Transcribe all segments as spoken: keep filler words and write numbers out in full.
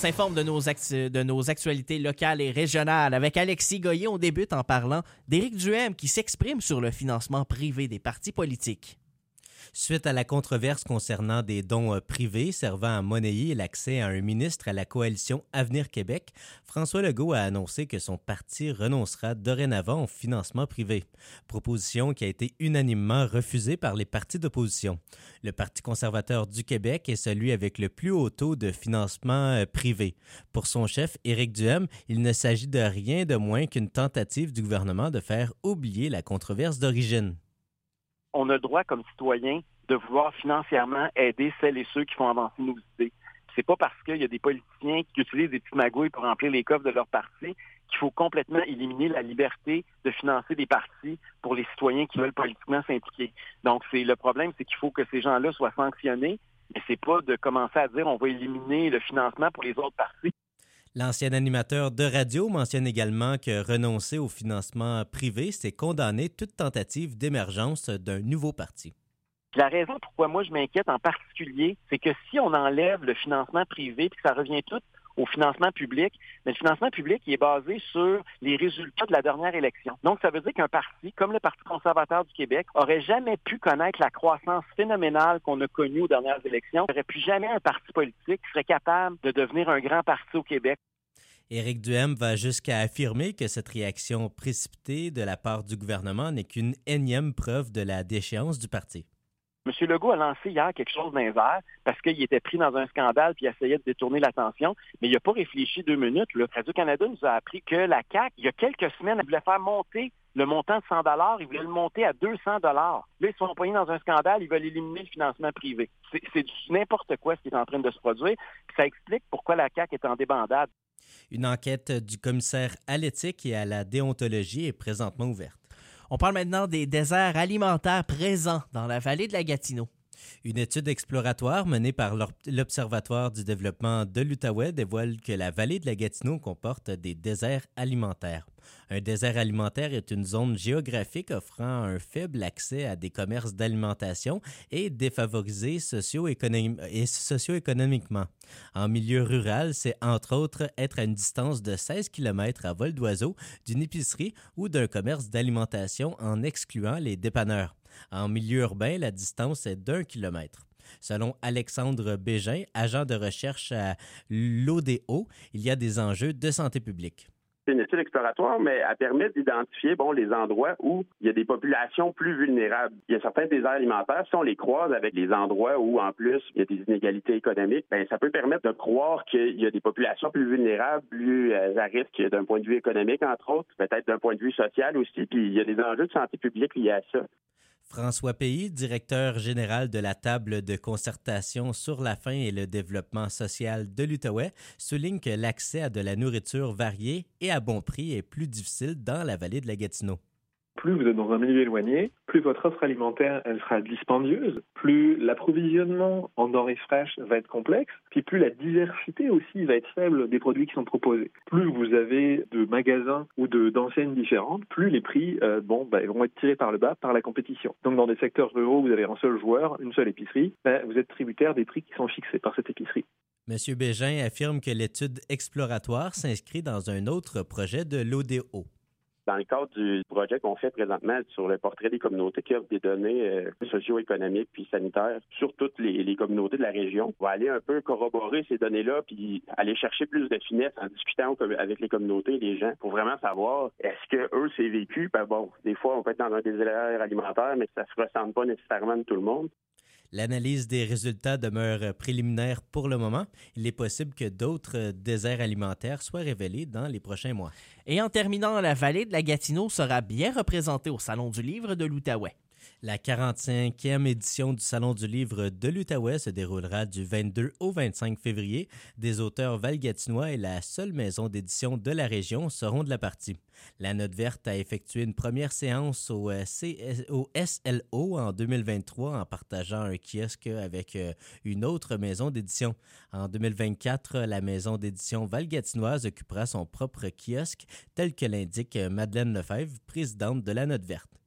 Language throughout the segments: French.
s'informe de nos, actu- de nos actualités locales et régionales. Avec Alexis Goyer, on débute en parlant d'Éric Duhem qui s'exprime sur le financement privé des partis politiques. Suite à la controverse concernant des dons privés servant à monnayer l'accès à un ministre à la coalition Avenir Québec, François Legault a annoncé que son parti renoncera dorénavant au financement privé, proposition qui a été unanimement refusée par les partis d'opposition. Le Parti conservateur du Québec est celui avec le plus haut taux de financement privé. Pour son chef, Éric Duhem, il ne s'agit de rien de moins qu'une tentative du gouvernement de faire oublier la controverse d'origine. On a le droit, comme citoyen, de vouloir financièrement aider celles et ceux qui font avancer nos idées. C'est pas parce qu'il y a des politiciens qui utilisent des petites magouilles pour remplir les coffres de leur parti qu'il faut complètement éliminer la liberté de financer des partis pour les citoyens qui veulent politiquement s'impliquer. Donc, c'est le problème, c'est qu'il faut que ces gens-là soient sanctionnés, mais c'est pas de commencer à dire on va éliminer le financement pour les autres partis. L'ancien animateur de radio mentionne également que renoncer au financement privé, c'est condamner toute tentative d'émergence d'un nouveau parti. La raison pourquoi moi je m'inquiète en particulier, c'est que si on enlève le financement privé puis que ça revient tout au financement public, mais le financement public il est basé sur les résultats de la dernière élection. Donc, ça veut dire qu'un parti, comme le Parti conservateur du Québec, aurait jamais pu connaître la croissance phénoménale qu'on a connue aux dernières élections. Il n'y aurait plus jamais un parti politique qui serait capable de devenir un grand parti au Québec. Éric Duhem va jusqu'à affirmer que cette réaction précipitée de la part du gouvernement n'est qu'une énième preuve de la déchéance du parti. M. Legault a lancé hier quelque chose dans les airs parce qu'il était pris dans un scandale puis il essayait de détourner l'attention, mais il n'a pas réfléchi deux minutes. Là. Radio-Canada nous a appris que la C A Q, il y a quelques semaines, elle voulait faire monter le montant de cent dollars, ils voulaient le monter à deux cents dollars. Là, ils se sont poignés dans un scandale, ils veulent éliminer le financement privé. C'est, c'est du n'importe quoi ce qui est en train de se produire, puis ça explique pourquoi la C A Q est en débandade. Une enquête du commissaire à l'éthique et à la déontologie est présentement ouverte. On parle maintenant des déserts alimentaires présents dans la vallée de la Gatineau. Une étude exploratoire menée par l'Observatoire du développement de l'Outaouais dévoile que la vallée de la Gatineau comporte des déserts alimentaires. Un désert alimentaire est une zone géographique offrant un faible accès à des commerces d'alimentation et défavorisée socio-économ- et socio-économiquement. En milieu rural, c'est entre autres être à une distance de seize kilomètres à vol d'oiseau d'une épicerie ou d'un commerce d'alimentation en excluant les dépanneurs. En milieu urbain, la distance est d'un kilomètre. Selon Alexandre Bégin, agent de recherche à l'O D O, il y a des enjeux de santé publique. C'est une étude exploratoire, mais elle permet d'identifier bon, les endroits où il y a des populations plus vulnérables. Il y a certains déserts alimentaires, si on les croise avec les endroits où, en plus, il y a des inégalités économiques, ben ça peut permettre de croire qu'il y a des populations plus vulnérables, plus euh, à risque d'un point de vue économique, entre autres, peut-être d'un point de vue social aussi, puis il y a des enjeux de santé publique liés à ça. François Pays, directeur général de la table de concertation sur la faim et le développement social de l'Outaouais, souligne que l'accès à de la nourriture variée et à bon prix est plus difficile dans la vallée de la Gatineau. Plus vous êtes dans un milieu éloigné, plus votre offre alimentaire elle sera dispendieuse, plus l'approvisionnement en denrées fraîches va être complexe, puis plus la diversité aussi va être faible des produits qui sont proposés. Plus vous avez de magasins ou de, d'enseignes différentes, plus les prix euh, bon, bah, vont être tirés par le bas par la compétition. Donc dans des secteurs ruraux où vous avez un seul joueur, une seule épicerie, bah, vous êtes tributaire des prix qui sont fixés par cette épicerie. M. Bégin affirme que l'étude exploratoire s'inscrit dans un autre projet de l'O D O. Dans le cadre du projet qu'on fait présentement sur le portrait des communautés qui offrent des données euh, socio-économiques puis sanitaires sur toutes les, les communautés de la région, on va aller un peu corroborer ces données-là puis aller chercher plus de finesse en discutant avec les communautés et les gens pour vraiment savoir est-ce que eux c'est vécu. Ben bon, des fois on peut être dans un désert alimentaire mais ça se ressent pas nécessairement de tout le monde. L'analyse des résultats demeure préliminaire pour le moment. Il est possible que d'autres déserts alimentaires soient révélés dans les prochains mois. Et en terminant, la vallée de la Gatineau sera bien représentée au Salon du livre de l'Outaouais. La quarante-cinquième édition du Salon du livre de l'Outaouais se déroulera du vingt-deux au vingt-cinq février. Des auteurs valgatinois et la seule maison d'édition de la région seront de la partie. La Note verte a effectué une première séance au, C S, au S L O en deux mille vingt-trois en partageant un kiosque avec une autre maison d'édition. En deux mille vingt-quatre, la maison d'édition valgatinoise occupera son propre kiosque, tel que l'indique Madeleine Lefebvre, présidente de la Note verte.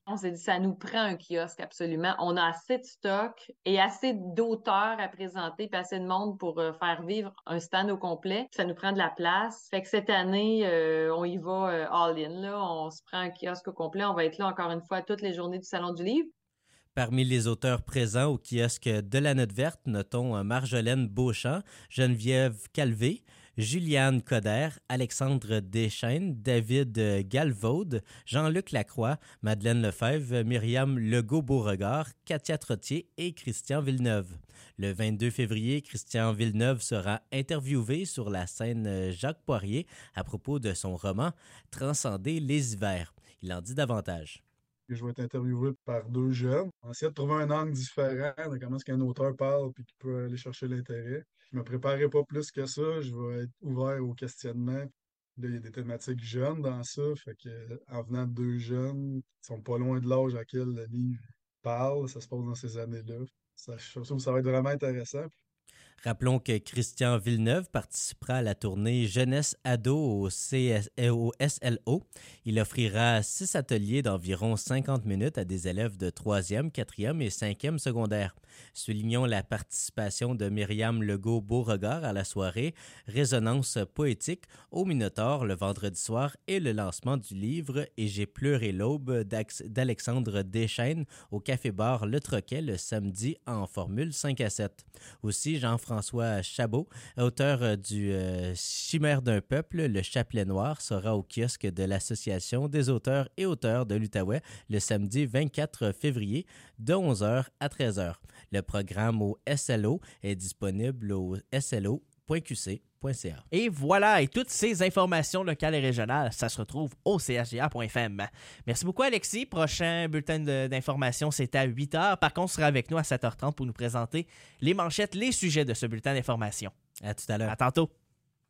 On s'est dit, ça nous prend un kiosque, absolument. On a assez de stock et assez d'auteurs à présenter, puis assez de monde pour euh, faire vivre un stand au complet. Ça nous prend de la place. Fait que cette année, euh, on y va euh, all-in, là. On se prend un kiosque au complet. On va être là encore une fois toutes les journées du Salon du Livre. Parmi les auteurs présents au kiosque de la Note Verte, notons Marjolaine Beauchamp, Geneviève Calvé, Juliane Coder, Alexandre Deschaines, David Galvaude, Jean-Luc Lacroix, Madeleine Lefebvre, Myriam Legault-Beauregard, Katia Trottier et Christian Villeneuve. Le vingt-deux février, Christian Villeneuve sera interviewé sur la scène Jacques Poirier à propos de son roman « Transcender les hivers ». Il en dit davantage. Je vais être interviewé par deux jeunes. On essaie de trouver un angle différent de comment est-ce qu'un auteur parle et qu'il peut aller chercher l'intérêt. Je ne me préparais pas plus que ça. Je vais être ouvert au questionnement. Là, il y a des thématiques jeunes dans ça. Fait que, en venant de deux jeunes, ils sont pas loin de l'âge à quel le livre parle. Ça se passe dans ces années-là. Ça, je trouve que ça va être vraiment intéressant. Rappelons que Christian Villeneuve participera à la tournée Jeunesse Ado au, C S, au S L O. Il offrira six ateliers d'environ cinquante minutes à des élèves de troisième, quatrième et cinquième secondaire. Soulignons la participation de Myriam Legault-Beauregard à la soirée Résonance poétique au Minotaure le vendredi soir et le lancement du livre « Et j'ai pleuré l'aube » d'Alexandre Deschaines au Café-Bar Le Troquet le samedi en formule cinq à sept. Aussi, Jean-François Chabot, auteur du euh, Chimère d'un peuple, Le Chapelet noir, sera au kiosque de l'Association des auteurs et auteurs de l'Outaouais le samedi vingt-quatre février de onze heures à treize heures. Le programme au S L O est disponible au s l o point q c point c a. Et voilà, et toutes ces informations locales et régionales, ça se retrouve au c h g a point f m. Merci beaucoup, Alexis. Prochain bulletin de, d'information, c'est à huit heures. Par contre, tu seras avec nous à sept heures trente pour nous présenter les manchettes, les sujets de ce bulletin d'information. À tout à l'heure. À tantôt.